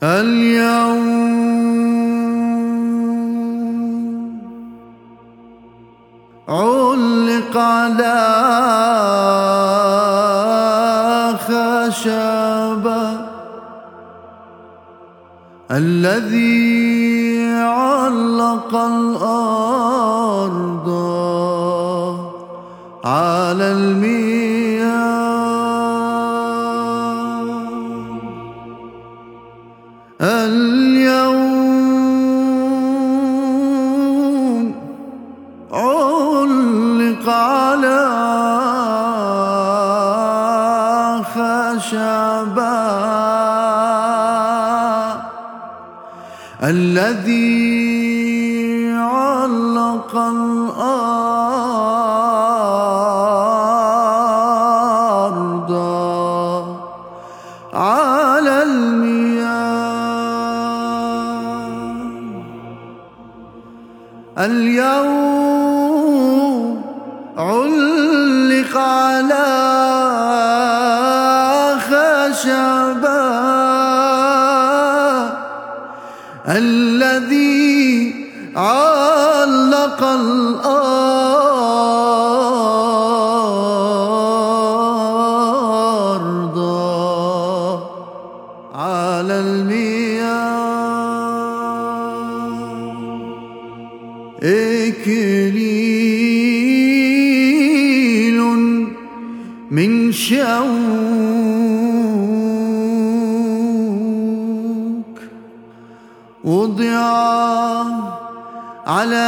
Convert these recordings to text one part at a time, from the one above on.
اليوم علق على خشبة الذي علق الأرض على المياه. اليوم علق على خشبة الذي علق الأرض على المياه. اليوم علق على خشبة الذي علق الأرض على المياه. إكليل من شوك وضع على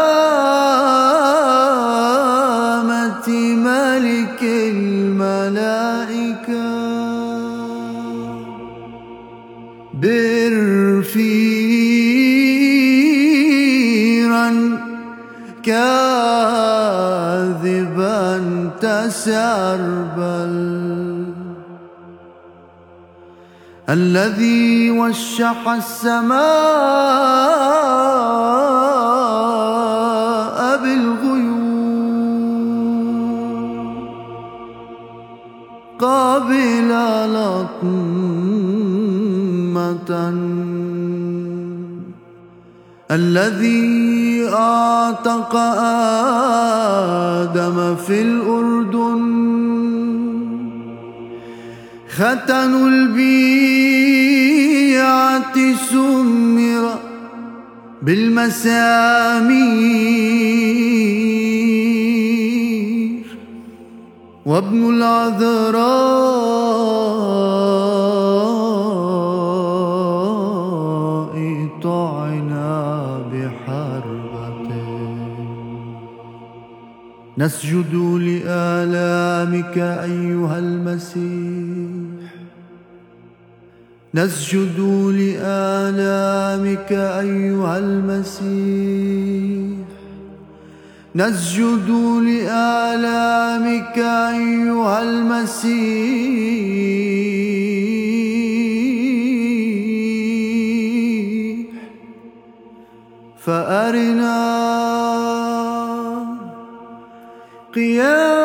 هامة ملك الملائكة برفيرا كاذبا تسربل الذي وشح السماء بالغيوم قابل لطمة الذي أعتق آدم في الأردن ختن البيعة سمر بالمسامير وابن العذراء طعن بحربته. نسجد لآلامك أيها المسيح، نسجد لآلامك أيها المسيح، نسجد لآلامك أيها المسيح، فأرنا قيام